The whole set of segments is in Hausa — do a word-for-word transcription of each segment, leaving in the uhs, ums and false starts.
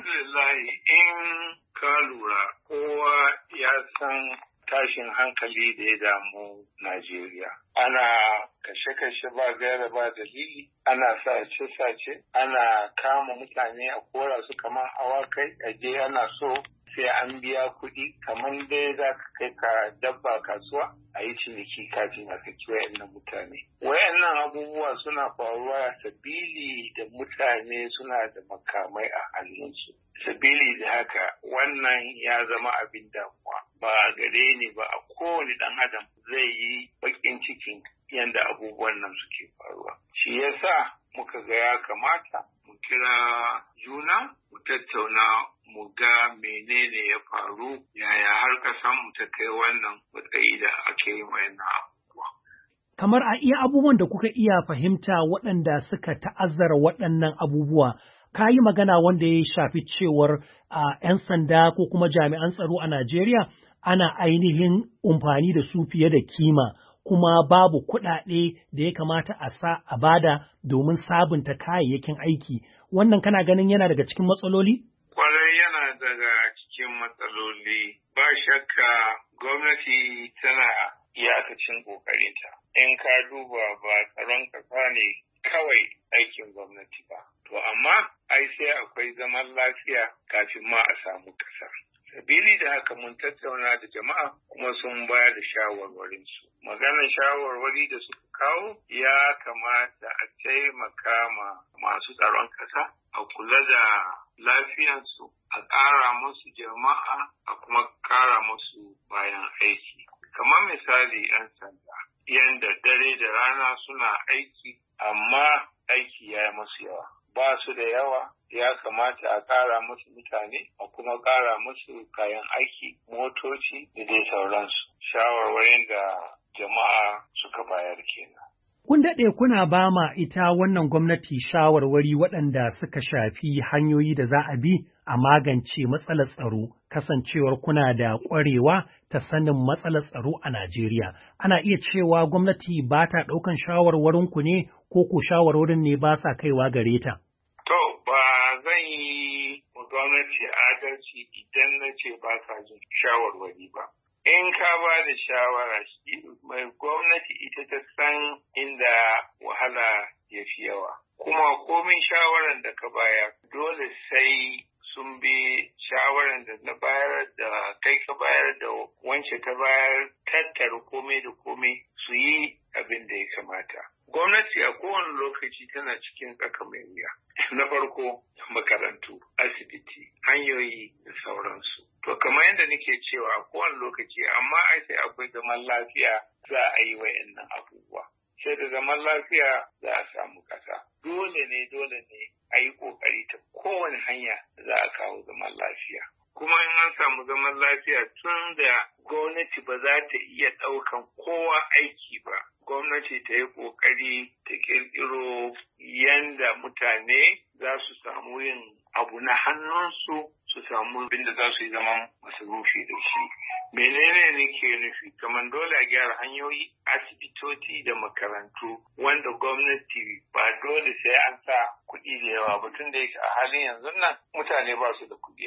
alhamdulillah in ka lura kowa ya san tashin hankali da ya damu Najeriya. Ana kashe-kashe ba gaira ba dalili, ana sace-sace, ana kama mutane a kora su kamar awakai, aje ana so sai an biya kuɗi kamar dai za ka kai ka dabba kasuwa a yi ciniki kafin a saki wayannan mutane. Wayannan abubuwa suna faruwa sabili da mutane suna da makamai a hannunsu. Sabili da haka wannan ya zama abin damuwa. Ba gare ni ba a kowane ɗan adam zai yi baƙin cikin yadda abubuwan nan suke faruwa. Shi yasa muka ga ya kamata mu kira juna mu tattauna mu ga menene ya faru yaya har ƙasan mu ta kai wannan matsayi da ake yin wayannan abubuwa. Kamar a iya abubuwan da kuka iya fahimta waɗanda suka ta'azzara waɗannan abubuwa, ka yi magana wanda ya shafi cewar a ‘yan sanda ko kuma jami'an tsaro a Najeriya ana ainihin amfani da su fiye da kima, kuma babu kuɗaɗe da ya kamata a sa a bada domin sabunta kayayyakin aiki. Wannan kana ganin yana daga cikin matsaloli? Kwarai yana daga cikin matsaloli. Ba shakka gwamnati tana iyakacin ƙoƙarinta. In ka duba ba tsaron ƙasa ne kawai aikin gwamnati ba. To amma ai sai akwai zaman lafiya kafin ma a samu ƙasa. Sabili da haka mun tattauna da jama'a kuma sun bayar da shawarwarinsu. Maganar shawarwari da suka kawo ya kamata a taimaka ma masu tsaron ƙasa, a kula da lafiyansu, a ƙara musu jama'a, a kuma ƙara musu bayan aiki. Kamar misali 'yan sanda, yanda dare da rana suna aiki, amma aiki ya yi musu yawa. Ba su da yawa, ya kamata a ƙara musu mutane, a kuma ƙara musu kayan aiki, motoci da dai sauransu. Shawarwarin da jama'a suka bayar kenan. Kun daɗe kuna ba ma ita wannan gwamnati shawarwari waɗanda suka shafi hanyoyi da za a bi a magance matsalar tsaro, kasancewar kuna da ƙwarewa ta sanin matsalar tsaro a Najeriya. Ana iya cewa gwamnati ba ta ɗaukan shawarwarinku ne ko ko shawarwarin ne ba sa kaiwa gare ta? To, ba zan yi gwamnati adalci idan na ce ba ka jin shawarwari ba. In ka ba da shawara shi mai gwamnati ita ta san inda wahala ya fi yawa. Kuma komin shawaran da ka bayar dole sai sun bi shawaran da na bayar da kai ka bayar da wance ta bayar tattara komai da komai su yi abin da ya kamata. Gwamnati a kowane lokaci tana cikin tsaka mai wuya. Na farko, makarantu, asibiti, hanyoyi da sauransu. To kamar yadda nake cewa a kowane lokaci amma ai sai akwai zaman lafiya za a yi wa'annan abubuwa. Sai da zaman lafiya za a samu ƙasa. Dole ne dole ne a yi ƙoƙari ta kowane hanya za a kawo zaman lafiya. Kuma in an samu zaman lafiya tun da gwamnati ba za ta iya ɗaukan kowa aiki ba. Gwamnati ta yi ƙoƙari ta ƙirƙiro yanda mutane za su samu yin abu na hannunsu su samu abin da za su yi zaman masarufi da shi. Menene nake nufi? Kamar dole a gyara hanyoyi, asibitoci da makarantu wanda gwamnati ba dole sai an sa kuɗi da yawa ba tun da yake a halin yanzu nan mutane ba su da kuɗi.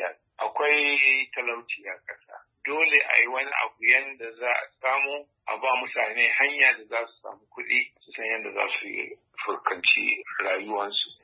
Akwai talauci a ƙasa. Dole a yi wani abu yadda za a samu a ba mutane hanya da za su samu kuɗi su san yadda za su yi furkanci rayuwarsu.